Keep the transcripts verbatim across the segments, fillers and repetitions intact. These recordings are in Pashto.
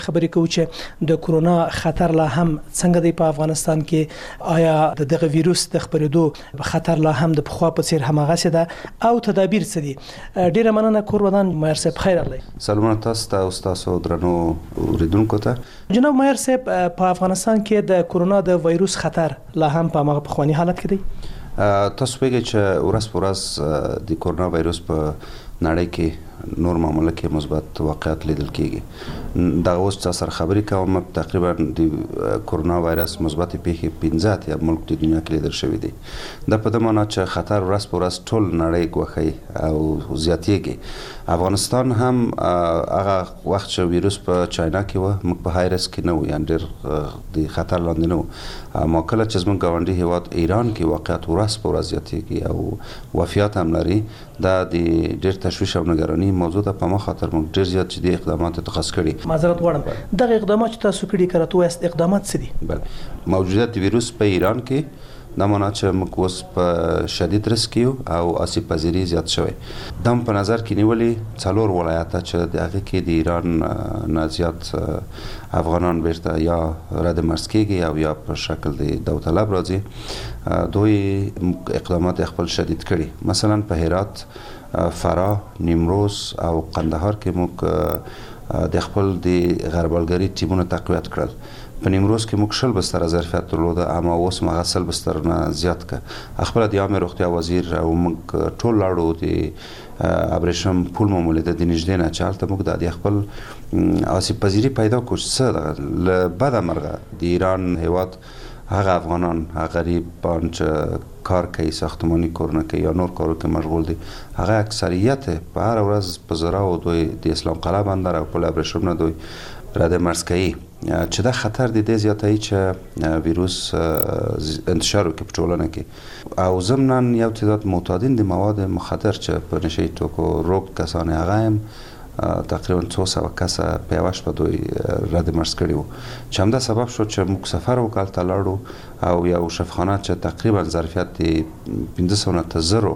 خبرې کوو چې د کورونا خطر لا هم څنګه دی په افغانستان کې، آیا د دغه ویروس د خپرېدو خطر لا هم د پخوا په څیر هماغسې ده او تدابیر څه دي؟ ډیره مننه کور ودان مایر صاحب، خیر الله. سلامونه تاسو ته او تاسو درنو اوریدونکو ته. جناب مایر صاحب، په افغانستان کې د کورونا د ویروس خطر لا هم په هغه پخواني حالت کې دی؟ تاسو پیږئ چې ورځ په ورځ د کورونا ویروس په نړۍ کې نور معامله کې مثبت واقعیت لیدل کېږي. دغه اوس چې سره خبرې کوم تقریبا د کورونا وایرس مثبت پیښې پنځه اتیا ملک د دنیا کې لیدل شوي دي. دا په دې معنی چې خطر ورځ په ورځ ټول نړۍ ګواښي او زیاتېږي. افغانستان هم هغه وخت چې ویروس په چاینا کې و موږ په های ریسک کې نه وو، یعنې ډېر د خطر لاندې نه وو. ما کله چې زموږ ګاونډي هېواد ایران کې واقعیت ورځ په ورځ زیاتېږي او وفیات هم لري، دا د ډېر تشویش او نګراني موضوع ده. په ما خاطر موږ ډېر زیات جدي اقدامات اتخاذ کړي. معذرت غواړم، دغه اقدامات چې تاسو کړي که راته ووایاست اقدامات څه دي؟ بله، موجودیت ویروس په ایران کې دا معنی چې موږ اوس په شدید ریسک یو او آسیب پذیري زیات شوی. دا په نظر کې نیولې څلور ولایته چې د هغې کې د ایران نه زیات افغانان بیرته یا رد مرز کېږي او یا په شکل د داوطلب راځي، دوی اقدامات خپل شدید کړي. مثلا په هرات، فراه، نیمروز او قندهار کې موږ د خپل د غربالګري ټیمونه تقویت کړل. په نیمروز کې موږ شل بستره ظرفیت درلوده، اما اوس مغه سل بستر نه زیات که خپل د عامه روغتیا وزیر او موږ ټول لاړو د ابریشم پول مو ولیده د نږدې نه چې هلته موږ د خپل آسیب پذیري پیدا کړو. څه له بده مرغه د ایران هیواد هغه افغانان هغه غریبان چې کار کوي، ساختماني کارونه کوي یا نور کارو کې مشغول دي، هغه اکثریت په هر ورځ په زراو دوی د اسلام قلعه بندر او پل ابریشم نه دوی رد مرز کوي، چې دا خطر د دې زیاتوي چې ویروس انتشار وکړي په ټولنه کې. او ضمناً یو تعداد معتادین د مواد مخدر چې په نشهیي توکو روږد کسان هغه هم تقریبا څو سوه کسه په یوه شپه دوی رد مرز کړي وو، چې همدا سبب شو چې موږ سفر وکړو، هلته لاړو او یو شفاخانه چې تقریبا ظرفیت د پنځه سوه نه تر زرو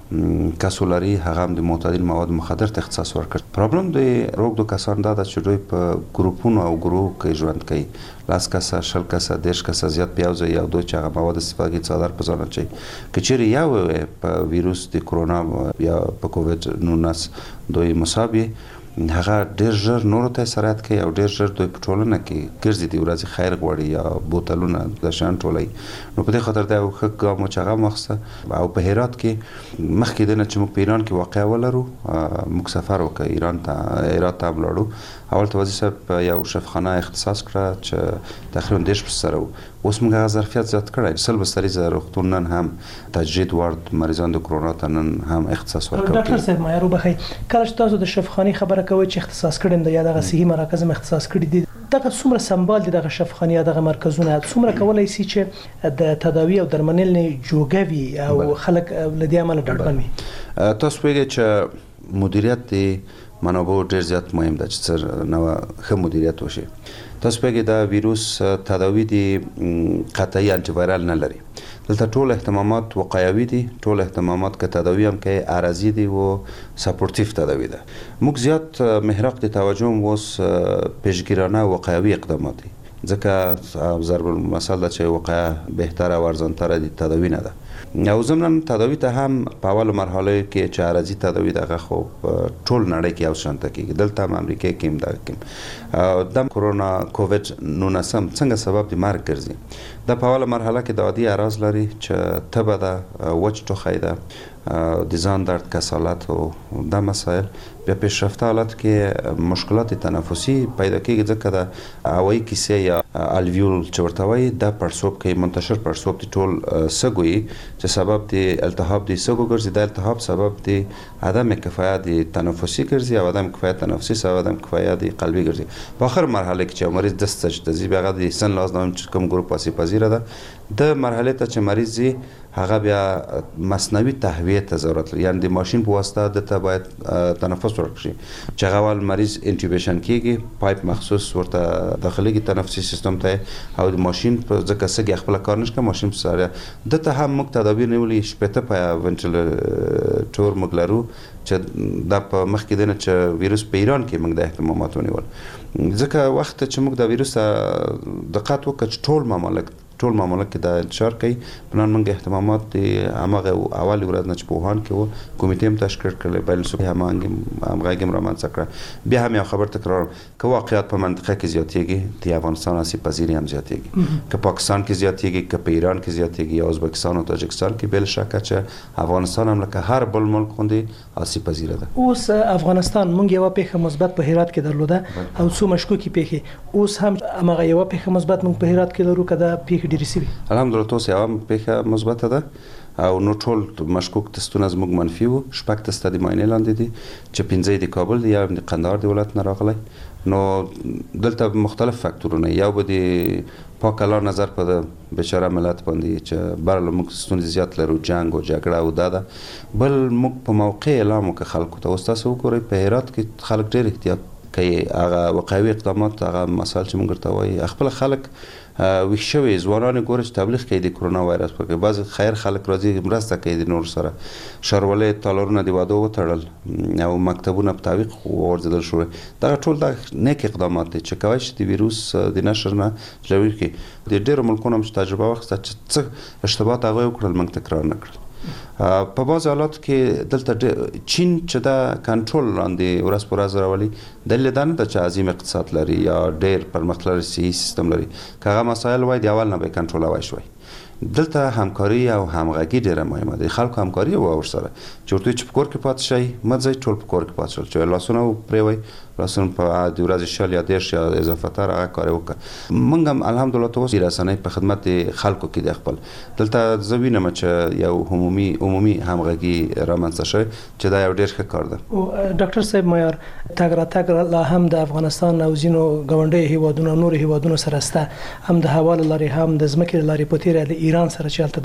کسو لري، هغه هم د معتادین مواد مخدر ته اختصاص ورکړ. پرابلم د روږدو کسان دا ده چې دوی په ګروپونو او ګروه کې ژوند کوي، لس کسه، شل کسه، دېرش کسه زیات په یو ځای او دوی چې هغه مواد استفاده کوي څادر په ځان اچوي. که چیرې یو په ویروس د کورونا یا په کوویډ نولس دوی مصاب وي، هغه ډېر ژر نورو ته سرایت کوي او ډېر ژر دوی په ټولنه کې ګرځي، د ورځې خیر غواړي یا بوتلونه د شیان ټولوي. نو په دې خاطر دا یو ښه ګام و چې هغه هم واخیسته. او په هرات کې مخکې د نه چې موږ په ایران کې واقع ولرو، موږ سفر وکړ ایران ته، هرات ته هم لاړو. اول ته وزیر صاحب په یو شفاخانه اختصاص کړه چې تقریبا دېرش بستره و. اوس موږ هغه ظرفیت زیات کړی، سل بستریزه روغتون نن هم تجدید وارد مریضان د کورونا ته نن هم اختصاص ورکوي. ډاکټر صاحب مایر وبخئ، کله چې تاسو د شفاخانې خبره کوئ چې اختصاص کړی دی یا دغه صحي مرکز هم اختصاص کړی دی، دغه څومره سمبال دي دغه شفاخانې یا دغه مرکزونه، څومره کولی شي چې د تداوي او درملنې جوګه وي او خلک له دې امله ډاډمن وي؟ تاسو پوهېږئ چې مدیریت د منابعو ډېر زیات مهم ده چې څه نوه ښه مدیریت وشي. تاسو پوهېږئ دا ویروس تداوي د قطعي انټي وایرال نه لري. دلته ټول اهتمامات وقایوي دي، ټول اهتمامات که تداوي هم کوي عرضي دي و سپورتیف تداوي ده. موږ زیات محراق د توجه اوس پیشګیرانه وقایوي اقدامات دي، ځکه ضرب المثل ده چې وقایه بهتره او ارزانتره د تداوي نه ده. او ضمناً تداوي ته هم په اولو مرحله کې چې عرضي تداوي دغه خو ټول نړۍ کې یو شانته کېږي، دلته هم امریکا کې هم دغه کې د کورونا کوویډ نولسم څنګه سبب د مرګ ګرځي. دا په اوله مرحله کې د عادي اعراض لري چې تبه ده، وچ ټوخی ده، د ځان درد، کسالت او دا مسایل. بیا پیشرفته حالت کې مشکلات تنفسي پیدا کېږي، ځکه د هوایي کیسې یا الویول چې ورته وایي دا پړسوب کوي، منتشر پړسوب د ټول سږو وي چې سبب د التهاب د سږو ګرځي. دا التهاب سبب د عدم کفایت د تنفسي ګرځي او عدم کفایت تنفسي سبب عدم کفایت د قلبي ګرځي. په آخر مرحله کې چې مریض دست ته ځي، بیا هغه د سن لازم چې کوم ګروپ آسیب پذیره ده، د مرحله ته چې مریض ځي هغه بیا مصنوعي تهویه ته ضرورت لري، یعنی د ماشین په واسطه دته باید تنفس ورکړي چې هغه ول مریض انټیوبیشن کیږي، پایپ مخصوص ورته داخلي تنفسي سیستم ته او د ماشین په ځکه سګي خپل کار نشي کوي، ماشین سره دته هم موږ تدابیر نیولې شپته په وینټیلیټور موږ لرو چې دا په مخ کې دنه چې ویروس په ایران کې موږ د احتمامات ونیول، ځکه وخت چې موږ د ویروس دقت وکړ ټول مملک ټول مملک کې د انتشار کوي، پلان موږ احتمامات د هغه اول ورځ نه چې په وهان کې و کمیټې هم تشکیل کړل، بین صبح هم همغږي رامنځته کړه. بیا هم یو خبر تکرار که واقعیت په منطقه کې زیاتېږي د افغانستان آسیب پذیری هم زیاتېږي، که پاکستان کې زیاتېږي، که په ایران کې زیاتېږي یا ازبکستان او تاجکستان کې، بل شک چې افغانستان هم لکه هر بل ملک غوندې آسیب پذیره ده. اوس افغانستان موږ یو پیښه مثبت په هرات کې درلوده او څو مشکوکي پیښې، اوس هم هغه یو پیښه مثبت موږ په هرات کې لرو کده پیښه ډیرې سوي. الحمدلله توس یو پیښه مثبته ده او نو ټول مشکوک تستونه زموږ منفي وو، شپږ تسته د معاینې لاندې دي چې پنځه د کابل دی، یو د قندهار د ولایت نه راغلی. نو دلته مختلف فاکتورونه، یو به د پاک الله نظر په بیچاره ملت باندې چې بره موږ ستونزې زیات لرو، جنګ او جګړه او دا ده، بل موږ په موقع اعلام وکړو خلکو ته. اوس تاسو وګورئ په هرات کې خلک ډېر احتیاط کوي، هغه وقایوي اقدامات، هغه مسایل چې موږ ورته وایي، خپل خلک ویښ شوي ځوانان ګوري چې تبلیغ کوي د کرونا وایرس په کې، بعض خیر خلک راځي مرسته کوي د نور سره، ښاروالۍ تالارونه د واده وتړل او مکتبونه په تعویق وغورځېدل شوي، دغه ټول د نیک اقدامات دي چې کولی شي د ویروس د نشر نه جلوګیري کړي. د ډېرو ملکونو هم چې تجربه واخیسته چې څه اشتباهات هغوی وکړل موږ تکرار نه کړل. په بعض حالاتو کې دلته چین چې دا کنټرول لاندې ورځ په ورځ راولي، دلیل دا نه ده چې عظیم اقتصاد لري یا ډېر پرمختللی صحي سیستم لري، که هغه مسایل وای د اول نه به یې کنټرولوی شوی. دلته همکاري او همغږي ډېره مهمه ده، خلکو همکاري وه ورسره چې ورته چې په کور کې پاتې شئ مه ځئ، ټول په کور کې پاتې شول، چې لاسونه پرېوئ، لاسونه په د ورځې شل یا دېرش یا اضافه تر هغه کار یې وکړه. موږ هم الحمدلله ته اوس رسنۍ په خدمت د خلکو کې د خپل دلته زه وینم چې یو عمومي عمومي همغږي رامنځته شوی چې دا یو ډېر ښه کار ده. ډاکټر صاحب معیار تګ راتګ لا هم د افغانستان او ځینو ګاونډیو هیوادونو نورو هیوادونو سره سته، هم د هوا له لارې هم د ځمکې له لارې په تېره د ایران سره چې هلته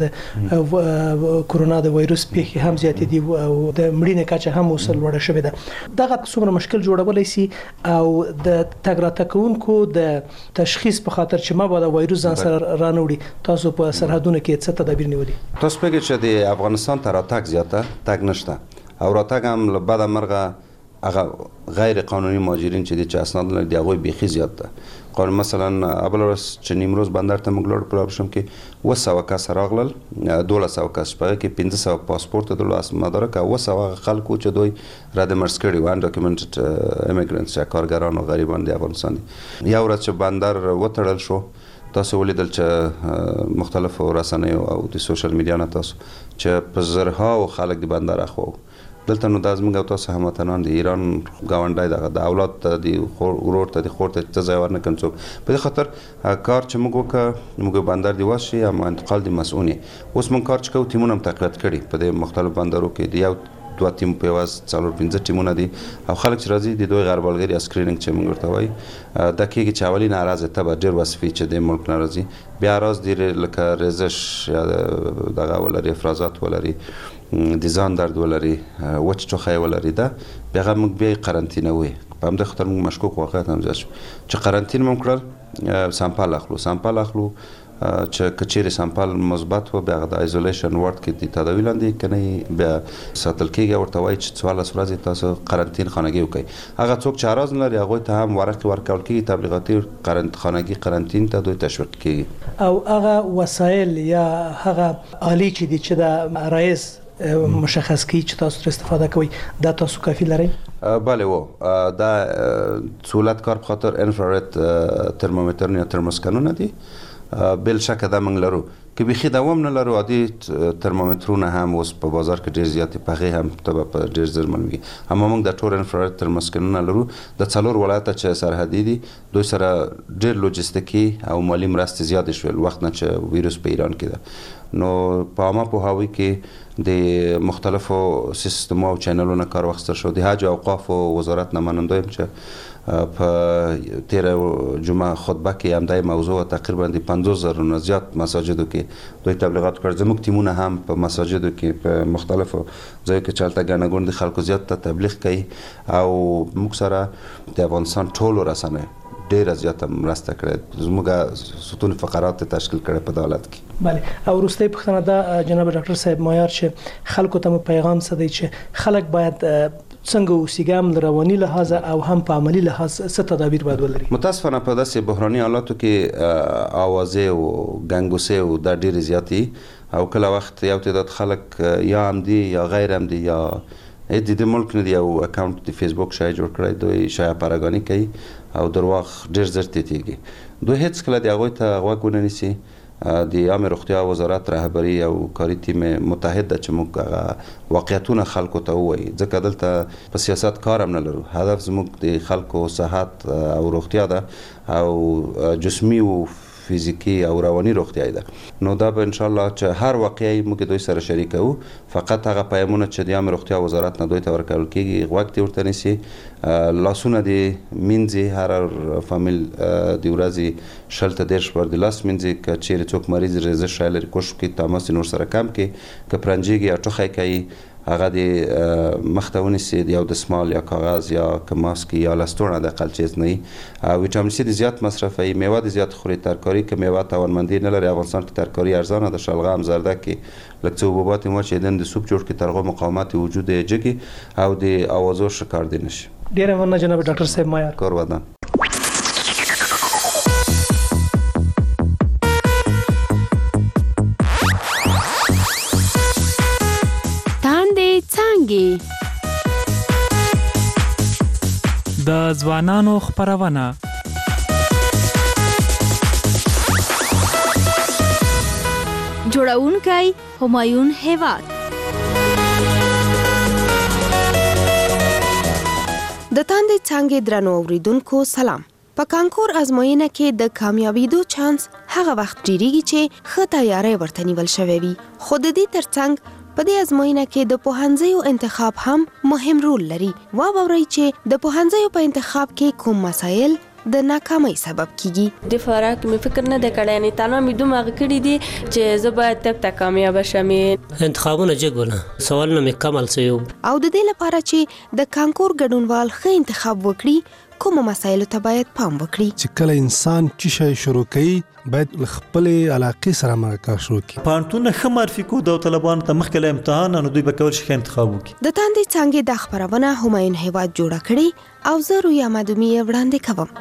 د کرونا د وایروس پیښې هم زیاتې دي او د مړینې کچه هم اوس لوړه شوې ده. دغه څومره مشکل جوړولی سي او د تګ راتګ کوونکو د تشخیص په خاطر چې ما به د وایروس ځان سره رانوړي، تاسو په سرحدونو کې څه تدابیر نیولي؟ تاسو پوهېږئ چې د افغانستان ته راتګ زیاته تګ نشته او راتګ هم له بده مرغه هغه غیر قانوني مهاجرین چې دي چې اسناد لري د هغوی بیخي زیات ده. قانون مثلا اول ورځ چې نیمروز بندر ته موږ لاړو په ابشم کې اوه سوه کس راغلل، دولس سوه کس په هغې کې پنځه سوه پاسپورت درلود مدارک او اوه سوه خلکو چې دوی رد مرز کړي وو، انډاکیومنټډ امیګرنټس یا کارګران او غریبان د افغانستان دي. یو ورځ چې بندر وتړل شو تاسو ولیدل چې مختلفو رسنیو او د سوشل میډیا نه تاسو چې په زرهاو خلک د بندر اخوا دلته نو دا زموږ او تاسو هموطنان د ایران ګاونډی دغه د اولاد ته د ورور ته د خور ته څه ځای ورنه کړم څوک په دې خاطر کار چې موږ وکړو موږ بندر دی واشي اما انتقال د مسؤونی اوس موږ کار چې کوو ټیمونه هم تقویت کړي په دې مختلف بندرو کې د یو دوه ټیم په واز څلور پنځه ټیمونه دي او خلک چې راځي د دوی غربالګری اسکرینینګ چې موږ ورته وایي د کېږي چې اولي ناراضه ته به ډېر وصفي چې د ملک ناراضي بیا راز دی لکه رزش یا دغه ولري افرازات ولري د ځان درد ولري وچ ټوخی ولري ده بیا هغه موږ بیا قرنطینه وي په همدې خاطر موږ مشکوک واقعیت هم زیات شو چې قرنطین مو کړل سامپل اخلو سامپل اخلو چې کچېرې سامپل مثبت و بیا د ایزولیشن وارډ کې د تداوي لاندې کنه بیا ساتل کېږي ورته وایي چې څوارلس ورځې تاسو قرنطین خانګي وکړئ هغه څوک چې اراز نه لري هغوی ته هم ورقې ورکول کېږي تبلیغاتي خانګي قرنطین ته دوی تشویق کېږي او هغه وسایل یا هغه آلې چې دي چې د رئیس مشخص کی چې تاسو تر استفاده کوي دا تاسو کافي لري؟ بله و دا سهولت کار په خاطر انفرارید ترمومتر یا ترموسکانونه دي بل شک دا موږ لرو که بیخي دوام نه لرو عادي ترمومترونه هم اوس په بازار کې ډېر زیاتې په هغې هم ته به په ډېر زر معلومېږي اما موږ د ټول انفرارید ترموسکانونه لرو د څلور ولایته چې سرحدي دي دوی سره ډېر لوجستیکي او مالي مرستې زیاتې شول وخت نه چې ویروس په ایران کې ده نو په عامه پوهاوي کې د مختلفو سیستمو او چینلونو کار واخیستل شو د حج او اوقافو وزارت نه منندوی یم چې په تیر جمعه خطبه کې همدای موضوع تقریبا د پنځوس زره نه زیات مساجدو کې دوی تبلیغات کړ. زموږ ټیمونه هم په مساجدو کې په مختلفو ځایو کې چالتہ ګڼه ګوڼه خلکو زیات ته تبلیغ کوي او موږ سره د افغانستان ټولو رسنیو ډیر زیاته مرسته کړې. زموږ ستون فقرات تشکیل کړي په دولت کې. بله او وروستۍ پوښتنه ده جناب ډاکټر صاحب مایار چې خلکو ته مو پیغام څه دی چې خلک باید څنګه اوسېږي هم رواني لحاظ او هم په عملي لحاظ څه تدابیر باید ولري؟ متاسفانه په داسې بحراني حالاتو کې اوازې او ګنګوسې او دا ډېرې زیاتې او کله وخت یو تعداد خلک یا هم دي یا غیر هم دي یا د دې ملک نه یو اکاونټ د فیسبوک شای جوړ کړی دوی شایع پاراګاني کوي او درواغ ډېر زر تېتېږي. دوی هیڅ کله د هغوی ته غوږ ونه نیسي. د عامه روغتیا وزارت رهبري او کاري ټیم متحد ده چې موږ واقعیتونه خلکو ته ووایي ځکه دلته په سیاست کار هم نه لرو. هدف زموږ د خلکو صحت او روغتیا ده او جسمي او فیزیکی او رواني روغتیا ده. نو دا به ان شاء الله چې هر واقعي موږ دوی سره شریکو فقط هغه پیغامونه چې د عامه روغتیا وزارت نه دوی ته ورکول کیږي غوږ ته ورته نیسي. لاسونه د مینځي هر فامیل د ورځې شل ته دېرش بار د لاس مینځي که چیرې څوک مریض رزش لري کوشش وکړي تماس نور سره کم کړي که پرنجیږي یا ټوخی کوي هغه د مخ ته ونیسي د یو دسمال یا کاغذ یا که ماسک یا لستوڼه د اقل چیز نه وي. ویټامین سي د زیات مصرفوي. میوه د زیات خوري. ترکاري که میوه توانمندي نه لري افغانستان کې ترکاري ارزانه ده. شلغم زردکې لږ څه حبوبات مو چې دن د سوپ جوړ کړي تر هغو مقاومت وجود یې جګي او د اوازو شکار دی نشي. ډېره مننه جناب ډاکټر صاحب مایار. کور ودان. د ځوانانو خپرونه جوړونکی همایون هیواد. د تاندې څانګې درنو اوریدونکو سلام. په کانکور ازموینه کې د کامیابیدو چانس هغه وخت ډیریږي چې ښه تیاری ورته نیول شوی وي. خو د دې ترڅنګ په دې ازموینه کې د پوهنځیو انتخاب هم مهم رول لري. واورئ چې د پوهنځیو په انتخاب کې کوم مسایل د ناکامۍ سبب کیږي. د فراق مې فکر نه دی کړی، یعنی تنها مې دومره کړي دي چې زه باید تک تک کامیابه شم. انتخابونه جګونه سوالونه مې کمل سوي او د دې لپاره چې د کانکور ګډونوال ښه انتخاب وکړي کوم مسایلو ته باید پام وکړي. چې کله انسان چې شی شروع کوي باید خپل علاقې سره مرکه شروع کړي. پانتون ښه معرفي کو د طالبانو ته مخکې امتحان نو دوی به کول شي انتخاب وکړي. د تاندې څنګه د خبرونه همایون هیواد جوړه کړي او زه رویا مدومی وړاندې کوم.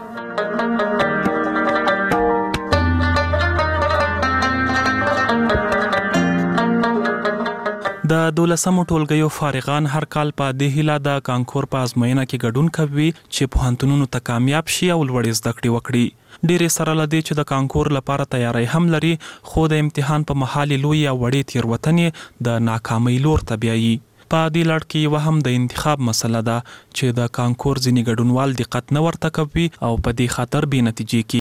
د دولسمو ټولګیو فارغان هر کال په دې هیله د کانکور په ازموینه کې ګډون کوي چې پوهنتونونو ته کامیاب شي او لوړې زده کړې وکړي. ډېرې سره له دې چې د کانکور لپاره تیاری هم لري خو د امتحان په مهال لوی او وړې تېروتنې د ناکامۍ لور ته بیایي. په دې لړ کې یوه هم د انتخاب مسله ده چې د کانکور ځینې ګډونوال دقت نه ورته کوي او په دې خاطر بې نتیجې کیږي.